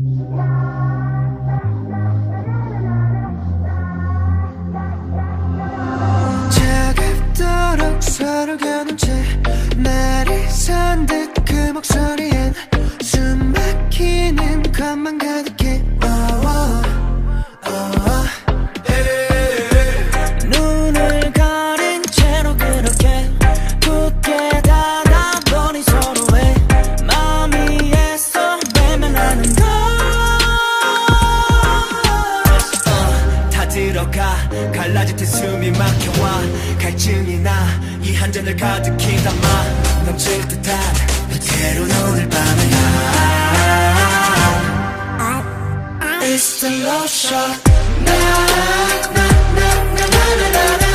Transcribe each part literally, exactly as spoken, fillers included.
차갑도록 서로 겨눈 채 말이 선 듯 그 목소리엔 숨 막히는 것만 가득해. oh, oh, oh. 눈을 가린 채로 그렇게 굳게 닫아버린 서로의 마음이 애써 외면하는 걸. uh, 다 들어가 갈라질 때 숨이 막혀와 갈증이 나 이 한 잔을 가득히 담아 넘칠 듯한 때론 오늘 밤에 It's the love shot. 나, 나, 나, 나, 나, 나, 나, 나.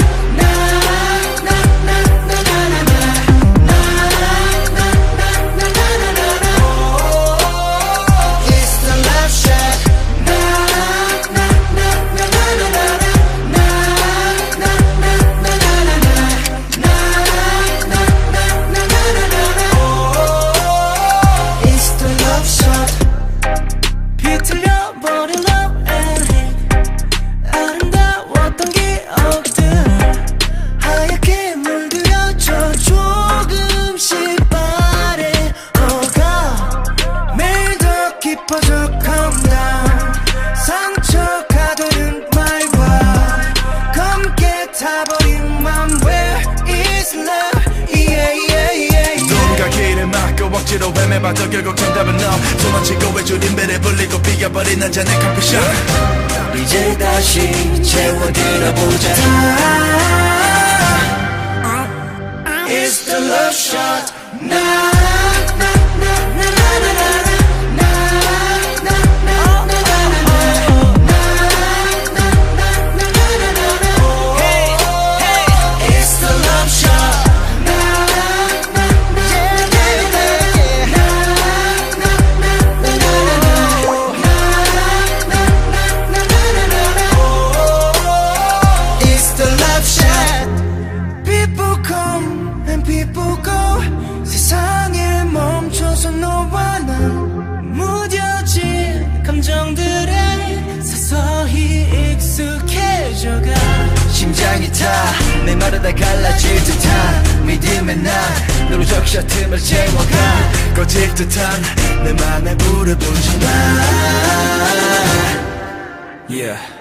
억지로 헤매봐도 결국 정답은 너. 도망치고 외줄인 배를 불리고 비겨버린 한 잔의 커피숍. 이제 다시 채워들어보자. It's the love shot. 나 people go. 세상에 멈춰서 너와 나 무뎌진 감정들에 서서히 익숙해져가. 심장이 타 메마르다 갈라질 듯한 믿음의 난 너로 적셔 틈을 채워가. 꺼질 듯한 내 맘에 불을 붙여놔. Yeah.